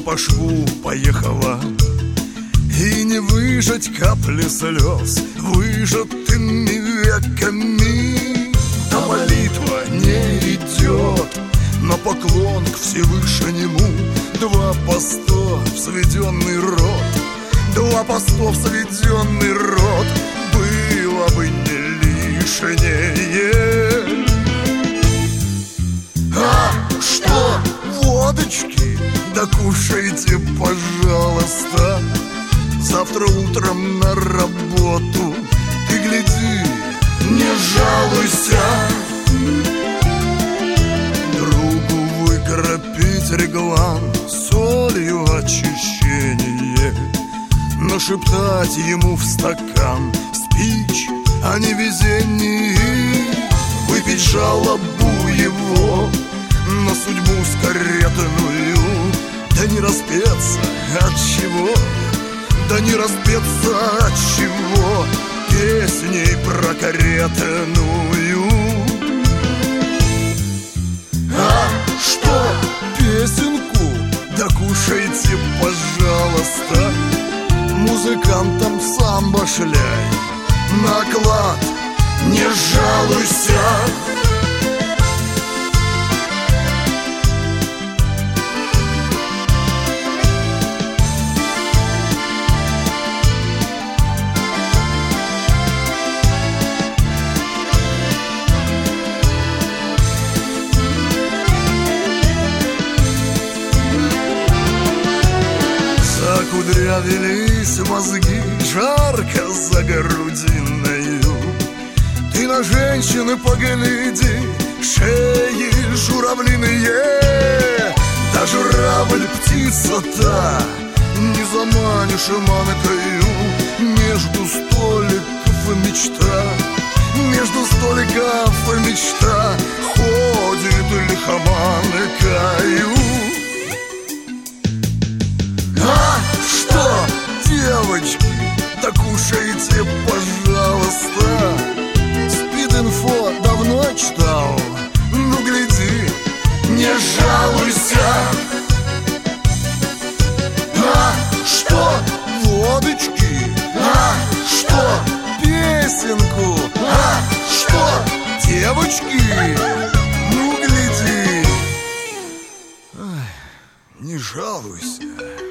по шву поехала, и не выжать капли слез выжатыми веками. А молитва не идет на поклон к Всевышнему. Два поста в сведенный рот, два постов в сведенный рот было бы не лишнее. А что, водочки? Да кушайте, пожалуйста. Завтра утром на работу ты гляди, не жалуйся. Другу выкропить реглан солью очищение, нашептать ему в стакан спич о невезении, выпить жалобу его на судьбу скаретную. Да не распеться от чего, да не распеться от чего песней про каретную. А что, песенку? Да кушайте, пожалуйста. Музыкантам сам башляй, наклад не жалуйся. Закудрявились мозги, жарко за грудиною. Ты на женщины погляди, шеи журавлиные. Да журавль птица та, не заманишь манкою. Между столиков мечта, между столиков мечта ходит лихоманкою. А что, девочки, да кушайте, пожалуйста. Спид-инфо давно читал, ну гляди, не жалуйся. А что, водочки? А что, песенку? А что, девочки? Ну гляди, ай, не жалуйся.